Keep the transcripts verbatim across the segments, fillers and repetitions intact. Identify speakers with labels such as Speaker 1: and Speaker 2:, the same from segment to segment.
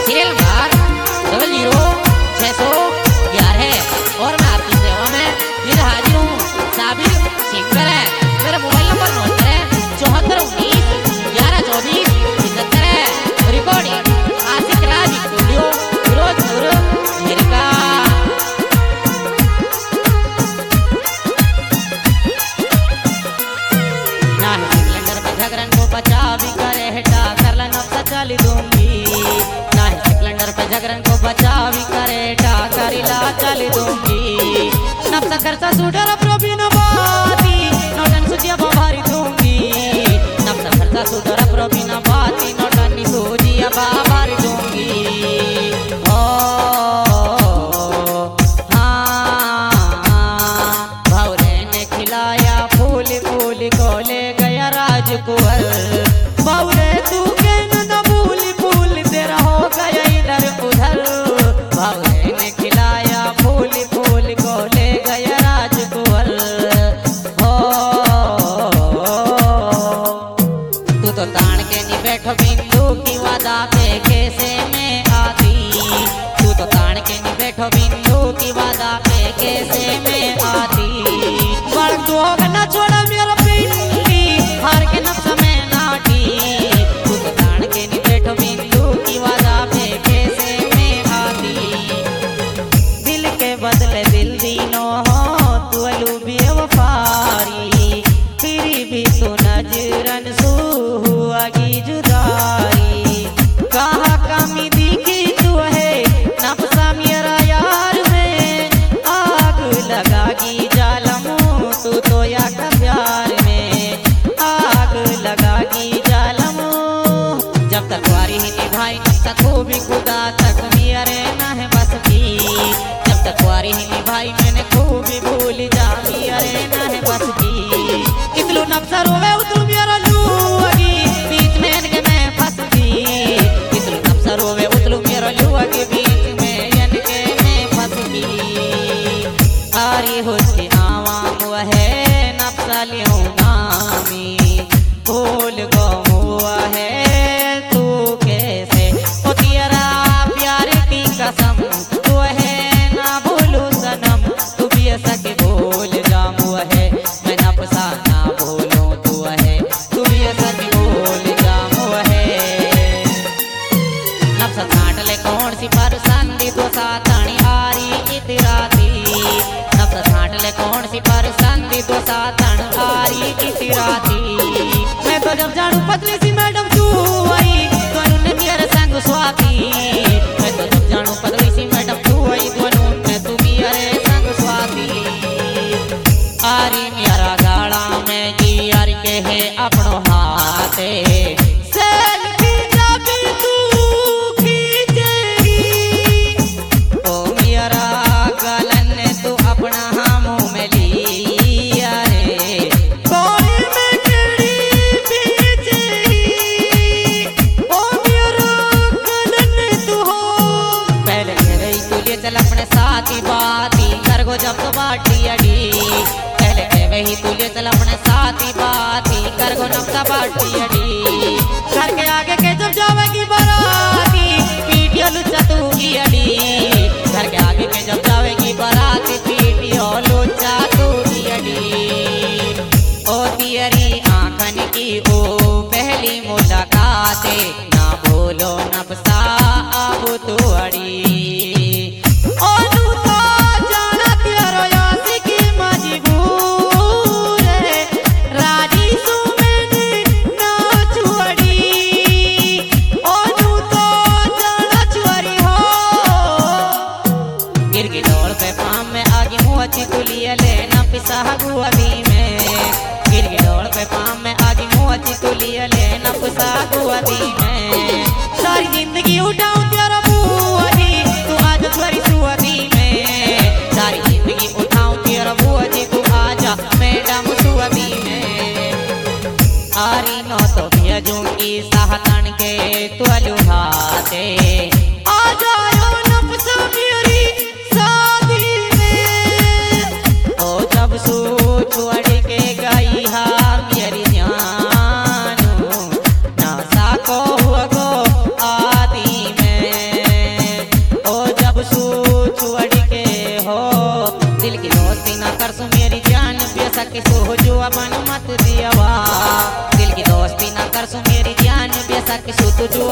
Speaker 1: Serial number double zero छह सौ ग्यारह और मैं आपकी सेवा में फिर हाजिर हूँ। साबिर सिंगर है। मेरा मोबाइल नंबर नोट करें चौहत्तर उन्नीस ग्यारह चौबीस पचहत्तर है। Recording Ashiq Raj studio Firozpur Jhirka. ना है सिलेंडर पे झगड़न को बचा भी करे हटा कर ला नफ्सा चली दूंगी। ना है सिलेंडर पे झगड़न को बचा भी करे हटा कर ला चली दूंगी। नफ्सा खर्चा सुडर प्रोबी न बाती नोटन सुजिया बाभारी दूंगी। नफ्सा खर्चा सुडर प्रोबी न बाती नोटन सुजिया बाभारी दूंगी। ओ हाँ भौरे ने खिलाया फूल फूल को ले गया राजकुंवर। भौरे तू के न भूल फूल तेरा हो गया इधर उधर। भौरे ने खिलाया फूल फूल को ले गया राजकुंवर। हो तू तो तान के नहीं बैठो बिंदु की वादा पे कैसे में आती। तू तो तान के नहीं बैठो बिंदु की वादा पे कैसे में आती। बड़ तू होगा ना छोड़ा मेरा पिंडी हार के नफ्सा में नाटी। तू तो तान के नहीं बैठो बिंदु की वादा पे कैसे में आती। दिल के बदले दिल दीनो हो तू अलूबी वफारी। फिर भी तू नजरन सुहागी जुदाई। कहाँ कमी दिखी तू है नफ्सा मेरा यार में। आग लगागी जालमू तू तो या का प्यार में। आग लगागी जालमू जब तक वारी ही निभाई नफ्सा खूबी खुदा तक मेरे ना है बस की। जब तक वारी ही निभाई मैंने खूबी भूल जा मेरे ना है बस की। इतलू नफ्सा रोवे उतलू मेरा लूगी बीच में इनके मैं फंस गई। इतलू नफ्सा रोवे उतलू मेरा लूगी बीच में इनके मैं फंस गई। आरी होती आवाम वह नफ्सा लियो नामी भूल गो हुआ है तू कैसे। ओ तेरा प्यार की कसम तू है ना भूलू सनम। तू भी ऐसा के भूल जामू है मैं नफ्सा ना भूलूं तू है। तू भी ऐसा के भूल जामू है। नफ्सा छाट ले कौन सी परसंदी तो सातणी आरी इतराती। नफ्सा छाट ले कौन सी परसंदी तो सातण आरी इतराती। मैं तो जब जानू पतली सी मैडम तू आई दोनों ने मेरे संग स्वाती। मैं तो जब जानू पतली सी मैडम तू आई दोनों ने तू मेरे संग स्वाती। आरी मेरा गाड़ा में जी यार के है अपनो हाथे। सेल्फी जब तू खींचेगी ओ मेरा गलन तू अपना हामों में लिया रे। कोई में केड़ी पीछेगी ओ मेरा गलन तू हो। पहले कह गई तू ले चल अपने साथी बाती कर गो जब तो बाटी अड़ी। पहले कह गई तू ले चल अपने साथी बाती कर गो नफ्सा बाटी अड़ी। घर के आगे के जब जावेगी बाराती पीटियो लुच्चा तू की अड़ी। घर के आगे के जब जावेगी बाराती पीटियो लुच्चा तू की अड़ी। ओ तेरी आंखन की ओ पहली मुलाकाते ना बोलो नफ्सा अब तू अड़ी। ओ तू तो जाना तेरो यासी की मजबूर है राजी सू मैंने ना छुअड़ी। ओ तू तो जाना छुअरी हो। गिर की डोल पे पाम में आगे मुँह अच्छी तुलिया ले नफ्सा गुआदी में। गिर की डोल पे पाम में आगे मुँह अच्छी तुलिया ले नफ्सा गुआदी में। सारी जिंदगी उठाऊं तेरा बुआदी तू आज छोरी सुआदी में। सारी जिंदगी उठाऊं तेरा बुआदी तू आजा मैडम सुआदी में। आरी नो तो भेजूं की साहतन के तू लुहाते। आ जाओ नफ्सा मेरी शादी में। ओ जब सू छोड़ के गई हा मेरी जानू ना साको हुआ गो आदि में।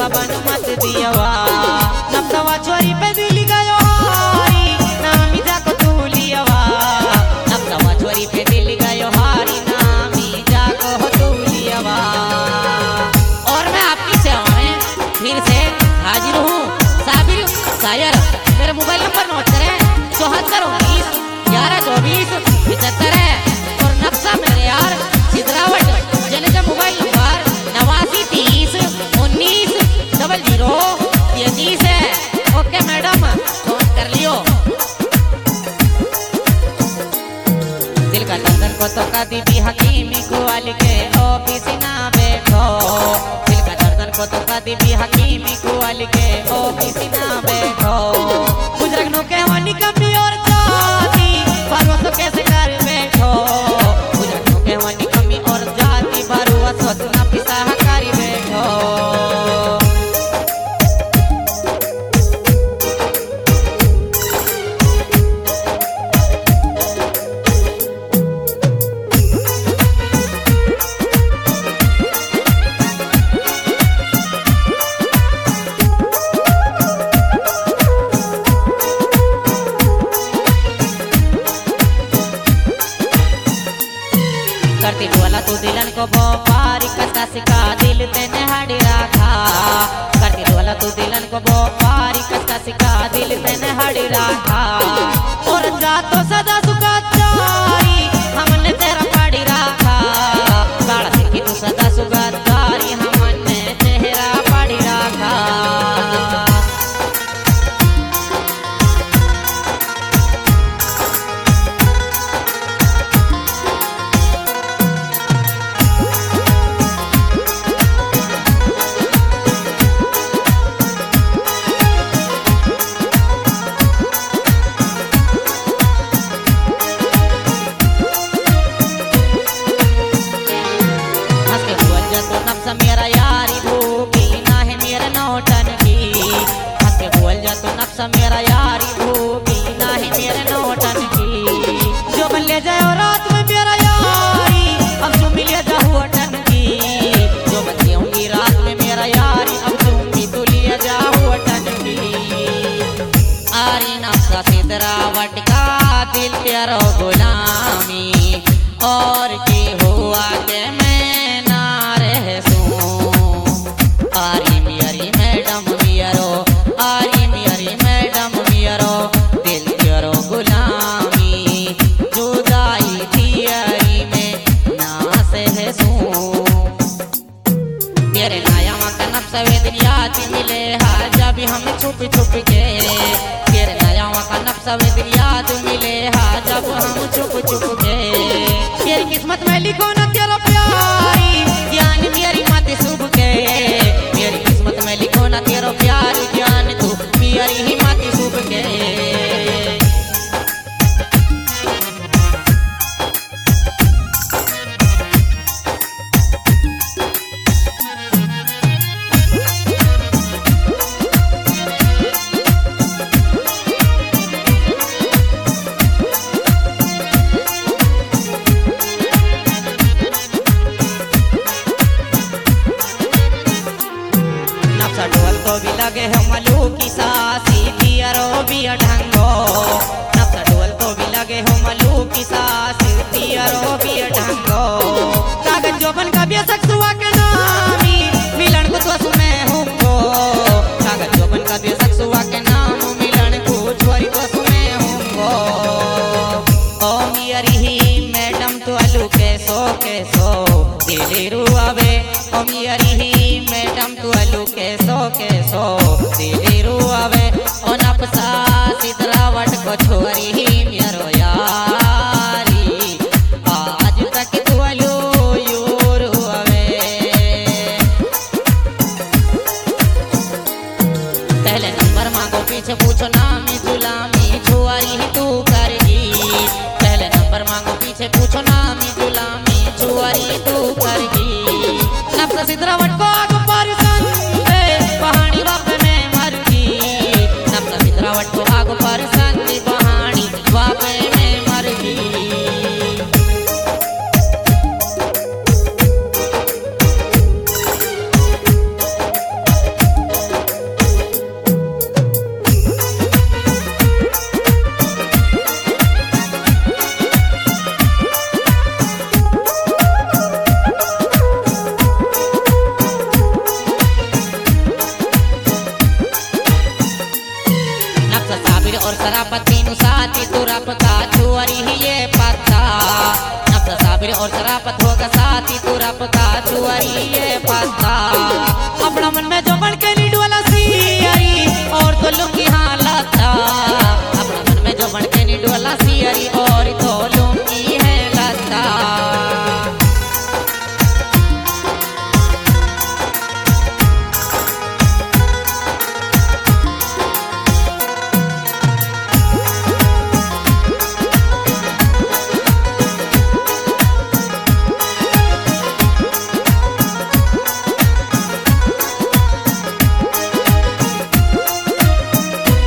Speaker 1: बन मत दियवा नफसवा छोरी पे दिल गयो हारी नामी जाको तू लियवा नफसवा छोरी पे दिल गयो हारी नामी जाको तू लियवा। और मैं आपकी सेवा में फिर से हाजिर हूँ साबिर सायर। मेरा मोबाइल नंबर नोट करें चौहत्तर उन्नीस ग्यारह चौबीस पचहत्तर है और नक्शा मेरे यार सिद्धरावट जनेजा मोबाइल नंबर नवासी तीस उन्नीस डबल जीरो तैतीस है। ओके मैडम फोन कर लियो। दिल का दर्दन को तो का दीदी हकीमी को वाल के ऑफिस ना बैठो दिल का दर्दन को तो का दीदी हकीमी को वाल के ऑफिस ना बैठो बुजुर्गों के वानी कमी और जाती भरोसा कैसे कर बैठो बुजुर्गों के वानी कमी और जाती भरोसा ना पिसा कर बैठो। करती वाला तू दिलन को बोपारी कसा सिका दिल तेने हाड़ी रखा करती वाला तू दिलन को बोपारी कसा सिका दिल तेने हाड़ी रखा और जा तो सदा सुखा जारी हमने तेरा पाड़ी रखा गाड़ा सिखी तू सदा सुखा जारी हमने तेरा पाड़ी रखा। मेरा यारी भूखी ना है मेरा नौटन की हंस के बोल जा तो नक्शा मेरा यारी भूखी ना है मेरा नौटन की जो बन ले जाए और रात में मेरा यारी अब तुम मिले जाओ अटन की जो बन जाऊंगी रात में मेरा यारी अब तुम भी तो लिया जाओ अटन की। आरी नक्शा सिद्धरावट का दिल तेरा गुलामी और की हुआ के मैं ना रह आरी मियारी मैडम मियारो आरी मियारी मैडम मियारो दिल तेरो गुलामी जुदाई थियरी में ना सहसूं तेरे नाया का नफ्स वेदन याद मिले हा जब हम छुप छुप के तेरे नाया का नफ्स वेदन याद मिले हा जब हम छुप छुप के तेरी किस्मत में लिखो ना तेरा प्यारी ज्ञान मेरी मत शुभ के मेरी किस्मत में लिखो ना तेरा प्यार ज्ञान तू मेरी ही मत शुभ के। तो भी लगे हो मलू की सासी पियरो भी ढंगो नक्शा डोल तो भी लगे हो मलू की सासी पियरो भी ढंगो कागज जोबन का बेशक सुआ के नामी मिलन को तो सुने हूँ कागज जोबन का बेशक सुआ के नाम मिलन को छोरी तो सुने हूँ ओ मियरी ही मैडम तो अलू कैसो कैसो दिली रुआवे ओ मियरी ही मैडम तू अलू कैसो कैसो दिली रुआवे ओ नफसा सिद्धरावट को छोरी ही मेरो यारी आज तक तू अलू यू रुआवे। पहले नंबर मांगो पीछे पूछो नामी गुलामी छुआई ही तू करेगी पहले नंबर मांगो पीछे पूछो नामी गुलामी छुआई तू करेगी। नफसा सिद्धरावट को आगो परिसन दे पहाड़ी वाप में मरगी नफसा सिद्धरावट को आगो परिसन दे पहाड़ी वाप में मरगी। और शराबती नु साथी तू रब का चुअरी ही ये पता नफ्स साबिर और शराबत होगा साथी तू रब का चुअरी ये पता